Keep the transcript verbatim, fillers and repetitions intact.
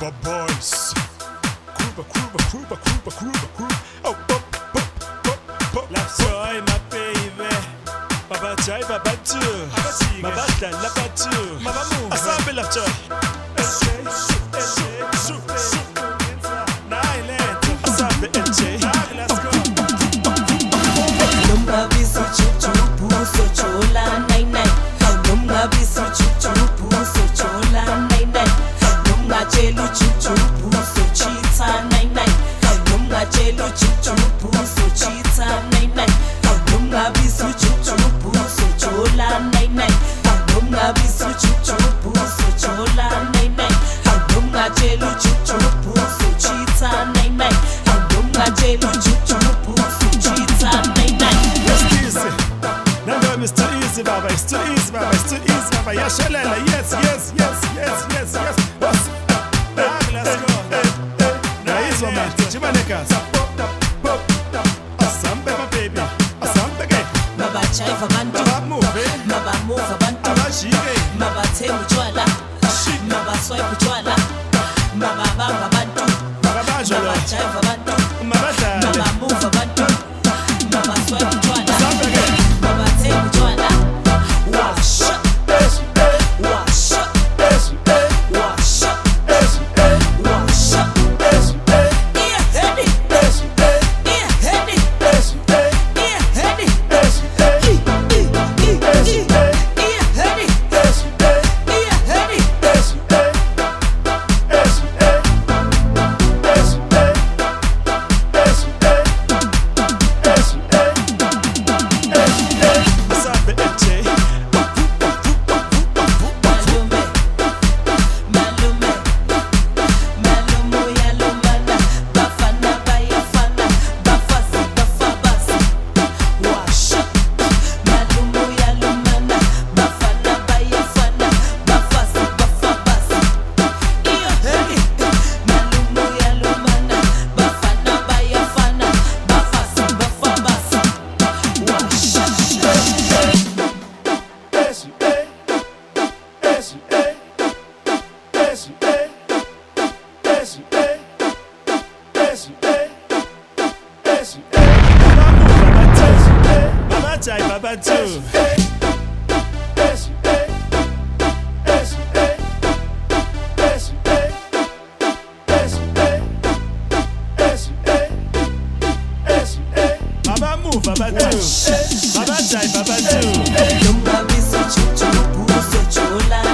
Kruber boys. Kruber, Kruber, Kruber, Kruber, Kruber, Kruber. Oh, pop, pop, pop, pop. Love joy, my baby. Baba Jai, Baba Two. Baba Dan, Baba Two. Baba Move. Asabe love joy. Asabe L J. Let's go. Numba bisu chuchu puso chola nai nai. Numba bisu chuchu puso chola nai nai. Numba chelu chuchu puso chita nai nai. Numba chelu chuchu puso chita nai nai. Numba bisu chuchu puso chola nai nai. Numba bisu chuchu puso chola nai nai. Numba chelu chuchu puso chita nai nai. Numba chelu chuchu puso chita nai nai. It's too easy, Baba. It's too easy, Baba. It's too easy, Baba. Yeah, Shalala. Yes, yes, yes, yes, yes, yes. What's up? Let's go. Now here's one man. Chimanekas. Asambe, my baby. Asambe, gay. Baba chai for bantu. Baba move, eh? Baba move for bantu. Baba shige. Baba te muchwala. Baba swipe muchwala. Baba baba bantu. Baba bajolo. Baba chai for bantu. Baba dale. Baba move for bantu. Baba swipe muchwala. Asambe, gay. Baba te muchwala. Wash up. Wash up. Wash up. Wash up. Yeah, heady. Yeah, heady. Yeah, heady. E, e, e, e. Yeah, heady. Yeah, heady. Asambe L J. Malume, malume, malume yalumana, bafana bayafana, bafasi bafabasi. Wash up, malume yalumana, bafana bayafana, bafasi bafabasi. Iyo heri, malume yalumana, bafana bayafana, bafasi bafabasi. Wash up. Baba Jai, Baba Two. Baba move, Baba Two. Baba Jai, Baba Two. Numba bisu chuchu puso chola